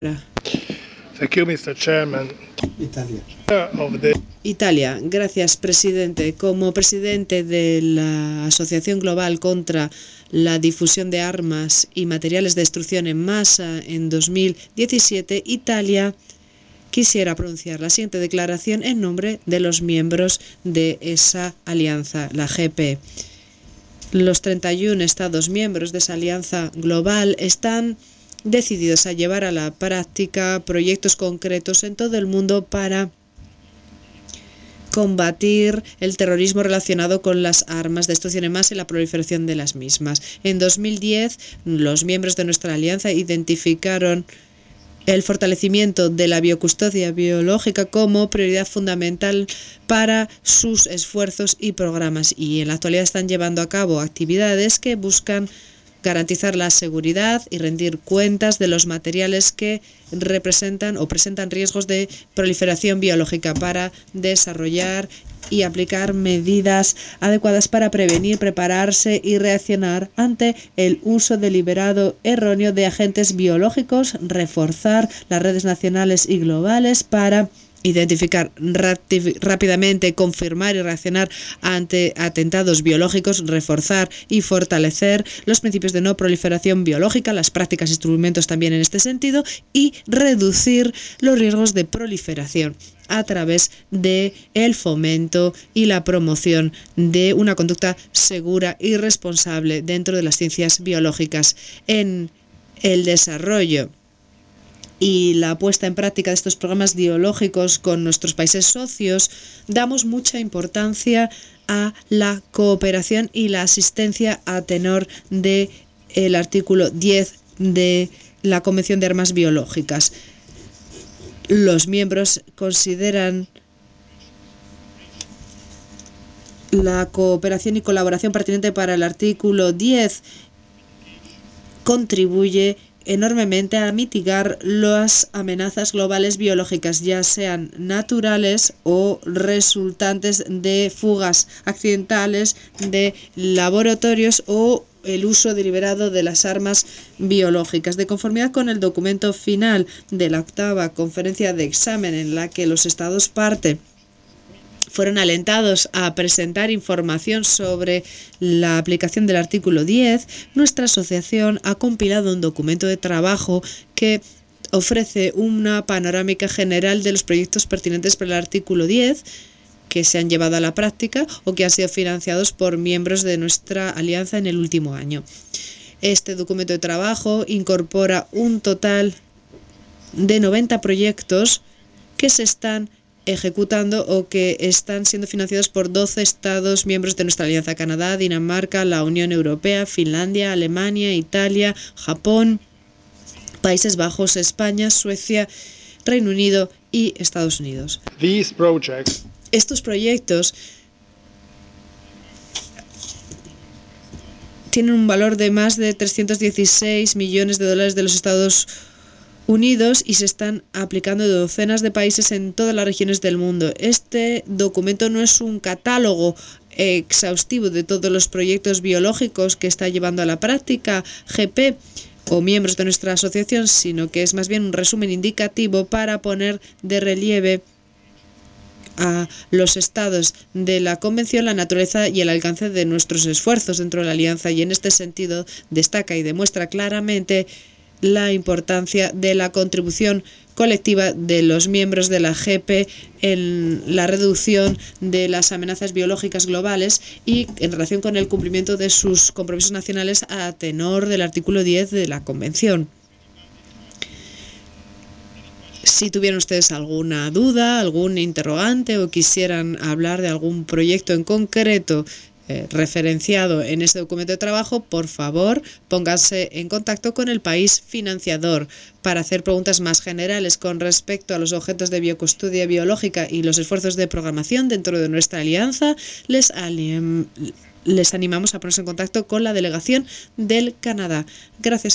Thank you, Mr. Chairman. Italia, gracias, presidente. Como presidente de la Asociación Global contra la Difusión de Armas y Materiales de Destrucción en Masa en 2017, Italia quisiera pronunciar la siguiente declaración en nombre de los miembros de esa alianza, la GP. Los 31 Estados miembros de esa alianza global están decididos a llevar a la práctica proyectos concretos en todo el mundo para combatir el terrorismo relacionado con las armas de destrucción en masa y la proliferación de las mismas. En 2010, los miembros de nuestra alianza identificaron el fortalecimiento de la biocustodia biológica como prioridad fundamental para sus esfuerzos y programas, y en la actualidad están llevando a cabo actividades que buscan garantizar la seguridad y rendir cuentas de los materiales que representan o presentan riesgos de proliferación biológica para desarrollar y aplicar medidas adecuadas para prevenir, prepararse y reaccionar ante el uso deliberado erróneo de agentes biológicos, reforzar las redes nacionales y globales para identificar rápidamente, confirmar y reaccionar ante atentados biológicos, reforzar y fortalecer los principios de no proliferación biológica, las prácticas e instrumentos también en este sentido, y reducir los riesgos de proliferación a través de el fomento y la promoción de una conducta segura y responsable dentro de las ciencias biológicas. En el desarrollo y la puesta en práctica de estos programas biológicos con nuestros países socios, damos mucha importancia a la cooperación y la asistencia a tenor del artículo 10 de la Convención de Armas Biológicas. Los miembros consideran la cooperación y colaboración pertinente para el artículo 10 contribuye enormemente a mitigar las amenazas globales biológicas, ya sean naturales o resultantes de fugas accidentales de laboratorios o el uso deliberado de las armas biológicas. De conformidad con el documento final de la 8ª conferencia de examen, en la que los Estados parte fueron alentados a presentar información sobre la aplicación del artículo 10, nuestra asociación ha compilado un documento de trabajo que ofrece una panorámica general de los proyectos pertinentes para el artículo 10 que se han llevado a la práctica o que han sido financiados por miembros de nuestra alianza en el último año. Este documento de trabajo incorpora un total de 90 proyectos que se están ejecutando o que están siendo financiados por 12 Estados miembros de nuestra alianza: Canadá, Dinamarca, la Unión Europea, Finlandia, Alemania, Italia, Japón, Países Bajos, España, Suecia, Reino Unido y Estados Unidos. Estos proyectos tienen un valor de más de 316 millones de dólares de los Estados Unidos y se están aplicando en docenas de países en todas las regiones del mundo. Este documento no es un catálogo exhaustivo de todos los proyectos biológicos que está llevando a la práctica GP o miembros de nuestra asociación, sino que es más bien un resumen indicativo para poner de relieve a los estados de la Convención la naturaleza y el alcance de nuestros esfuerzos dentro de la alianza, y en este sentido destaca y demuestra claramente la importancia de la contribución colectiva de los miembros de la GP en la reducción de las amenazas biológicas globales y en relación con el cumplimiento de sus compromisos nacionales a tenor del artículo 10 de la Convención. Si tuvieran ustedes alguna duda, algún interrogante o quisieran hablar de algún proyecto en concreto referenciado en este documento de trabajo, por favor, pónganse en contacto con el país financiador para hacer preguntas más generales con respecto a los objetos de biocustodia biológica y los esfuerzos de programación dentro de nuestra alianza. Les animamos a ponerse en contacto con la delegación del Canadá. Gracias.